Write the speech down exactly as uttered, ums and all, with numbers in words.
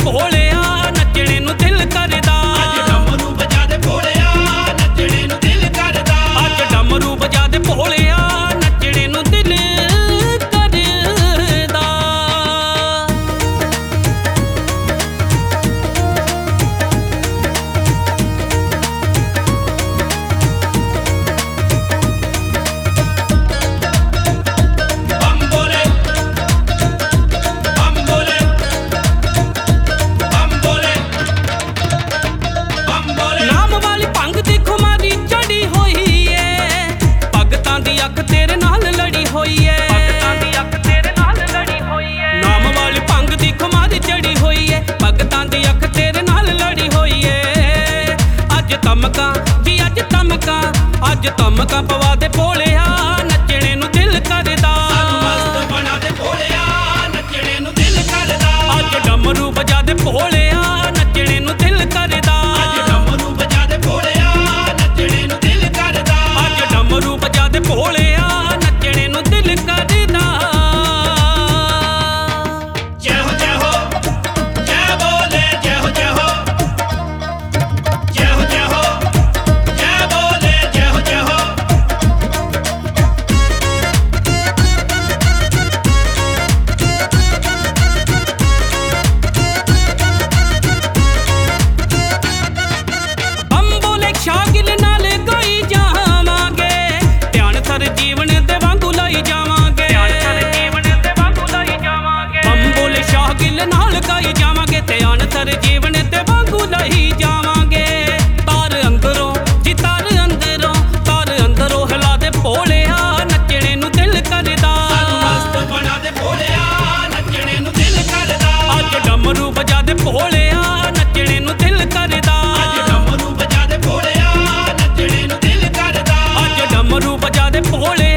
ਭੋਲਿਆ ਨੱਚਣੇ ਨੂੰ ਦਿਲ ਕਰਦਾ। ਅੱਜ ਡਮਰੂ ਵਜਾ ਦੇ ਭੋਲਿਆ ਨੱਚਣੇ ਨੂੰ ਦਿਲ ਕਰਦਾ। ਅੱਜ ਡਮਰੂ ਵਜਾ ਦੇ ਭੋਲਿਆ ਨੱਚਣੇ ਨੂੰ ਦਿਲ ਕਰਦਾ। ਬੰਬ ਬੋਲੇ ਬੰਬ ਬੋਲੇ ਬੰਬ ਬੋਲੇ ਬੰਬ ਬੋਲੇ। ਨਾਮ ਵਾਲੀ ਭੰਗ ਦੀ ਖੁਮਾਰੀ ਚੜੀ ਹੋਈ ਏ, ਭਗਤਾਂ ਦੀ ਅੱਖ ਤੇਰੇ ਨਾਲ ਲੜੀ ਹੋਈ ਏ। ਭਗਤਾਂ ਦੀ ਅੱਖ ਤੇਰੇ ਨਾਲ ਲੜੀ ਹੋਈ ਏ। ਨਾਮ ਵਾਲੀ ਭੰਗ ਦੀ ਖੁਮਾਰੀ ਚੜੀ ਹੋਈ ਏ, ਭਗਤਾਂ ਦੀ ਅੱਖ ਤੇਰੇ ਨਾਲ ਲੜੀ ਹੋਈ ਏ। ਅੱਜ ਤਮਕਾਂ ਜੀ ਅੱਜ ਤਮਕਾਂ ਅੱਜ ਤਮਕਾਂ ਪਵਾ ਦੇ ਭੋਲਿਆ ਨੱਚਣੇ ਨੂੰ ਦਿਲ ਕਰਦਾ। ਸਾਨੂੰ ਮਸਤ ਬਣਾ ਦੇ ਭੋਲਿਆ ਨੱਚਣੇ ਨੂੰ ਦਿਲ ਕਰਦਾ। ਅੱਜ ਡਮਰੂ ਵਜਾ ਦੇ ਭੋਲਿਆ ਨੱਚਣੇ ਨੂੰ ਦਿਲ ਕਰਦਾ। ਅੱਜ ਡਮਰੂ ਵਜਾ ਦੇ ਭੋਲਿਆ ਨੱਚਣੇ ਨੂੰ ਦਿਲ ਕਰਦਾ। ਅੱਜ ਡਮਰੂ ਵਜਾ ਦੇ ਭੋਲਿਆ ਨੱਚਣੇ ਨੂੰ ਦਿਲ ਕਰਦਾ। ਜੈ ਹੋ ਜੈ ਹੋ ਜੈ ਬੋਲੇ ਜੈ ਹੋ ਜੈ ਹੋ ਜੈ ਹੋ ਜੈ ਹੋ ਜੈ ਬੋਲੇ ਜੈ ਹੋ ਜੈ ਹੋ। ਹਮ ਬੋਲੇ ਸ਼ਾਗਿਲ ਨਾਲ ਗਾਈ ਜਾਵਾਂਗੇ, ਧਿਆਨ ਸਰ ਜੀਵਨ ਦੇ ਵਾਂਗੂ ਲਾਈ ਜਾਵਾਂਗੇ। ਧਿਆਨ ਸਰ ਜੀਵਨ ਦੇ ਵਾਂਗੂ ਲਾਈ ਜਾਵਾਂਗੇ। ਹਮ ਬੋਲੇ ਸ਼ਾਗਿਲ ਨਾਲ ਗਾਈ ਜਾਵਾਂਗੇ, ਧਿਆਨ ਸਰ ਜੀਵਨ ਦੇ ਵਾਂਗੂ ਲਾਈ ਜਾਵਾਂਗੇ। ਤਾਰ ਅੰਦਰੋਂ ਜੀ ਤਾਰ ਅੰਦਰੋਂ ਤਾਰ ਅੰਦਰੋਂ ਹਿਲਾ ਦੇ ਭੋਲਿਆ ਨੱਚਣੇ ਨੂੰ ਦਿਲ ਕਰਦਾ। ਸਾਨੂੰ ਮਸਤ ਬਣਾ ਦੇ ਭੋਲਿਆ ਨੱਚਣੇ ਨੂੰ ਦਿਲ ਕਰਦਾ। ਅੱਜ ਡਮਰੂ ਵਜਾ ਦੇ ਭੋਲਿਆ ਨੱਚਣੇ ਨੂੰ ਦਿਲ ਕਰਦਾ। ਅੱਜ ਡਮਰੂ ਵਜਾ ਦੇ ਭੋਲਿਆ ਨੱਚਣੇ ਨੂੰ ਦਿਲ ਕਰਦਾ। ਅੱਜ ਡਮਰੂ ਵਜਾ ਦੇ ਭੋਲਿਆ